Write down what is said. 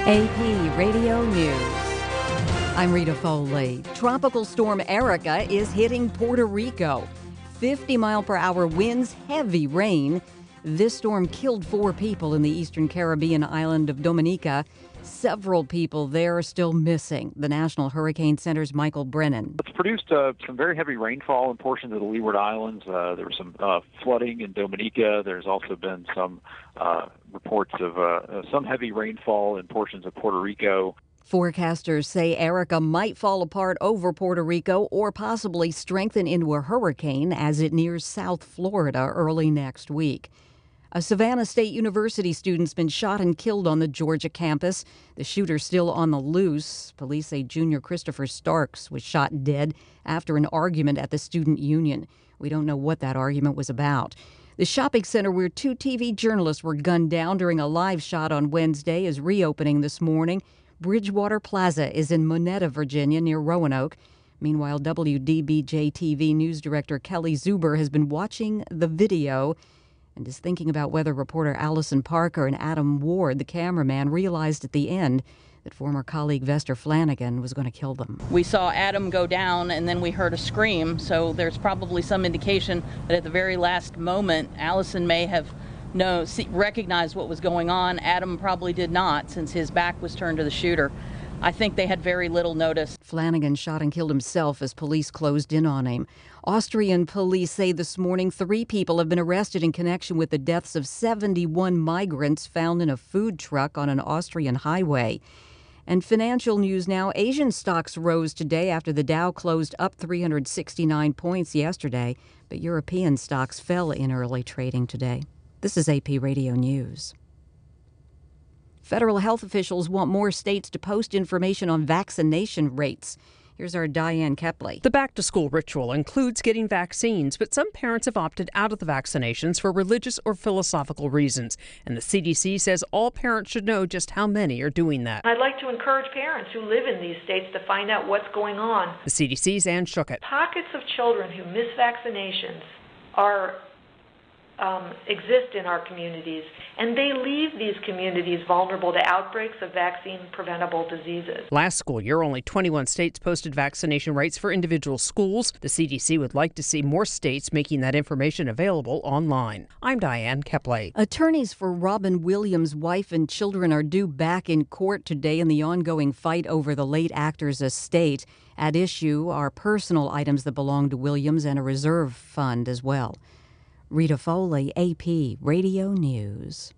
AP Radio News. I'm Rita Foley. Tropical storm Erica is hitting Puerto Rico. 50-mile-per-hour winds, heavy rain. This storm killed 4 people in the eastern Caribbean island of Dominica. Several people there are still missing. The National Hurricane Center's Michael Brennan. It's produced some very heavy rainfall in portions of the Leeward Islands. There was some flooding in Dominica. There's also been some reports of some heavy rainfall in portions of Puerto Rico. Forecasters say Erica might fall apart over Puerto Rico or possibly strengthen into a hurricane as it nears South Florida early next week. A Savannah State University student's been shot and killed on the Georgia campus. The shooter's still on the loose. Police say junior Christopher Starks was shot dead after an argument at the student union. We don't know what that argument was about. The shopping center where 2 TV journalists were gunned down during a live shot on Wednesday is reopening this morning. Bridgewater Plaza is in Monetta, Virginia, near Roanoke. Meanwhile, WDBJ-TV news director Kelly Zuber has been watching the video and is thinking about whether reporter Allison Parker and Adam Ward, the cameraman, realized at the end that former colleague Vester Flanagan was going to kill them. We saw Adam go down and then we heard a scream, so there's probably some indication that at the very last moment Allison may have recognized what was going on. Adam probably did not, since his back was turned to the shooter. I think they had very little notice. Flanagan shot and killed himself as police closed in on him. Austrian police say this morning 3 people have been arrested in connection with the deaths of 71 migrants found in a food truck on an Austrian highway. And financial news now, Asian stocks rose today after the Dow closed up 369 points yesterday, but European stocks fell in early trading today. This is AP Radio News. Federal health officials want more states to post information on vaccination rates. Here's our Diane Kepley. The back-to-school ritual includes getting vaccines, but some parents have opted out of the vaccinations for religious or philosophical reasons. And the CDC says all parents should know just how many are doing that. I'd like to encourage parents who live in these states to find out what's going on. The CDC's Ann Schuchat. Pockets of children who miss vaccinations exist in our communities, and they leave these communities vulnerable to outbreaks of vaccine-preventable diseases. Last school year, only 21 states posted vaccination rates for individual schools. The CDC would like to see more states making that information available online. I'm Diane Kepley. Attorneys for Robin Williams' wife and children are due back in court today in the ongoing fight over the late actor's estate. At issue are personal items that belong to Williams and a reserve fund as well. Rita Foley, AP Radio News.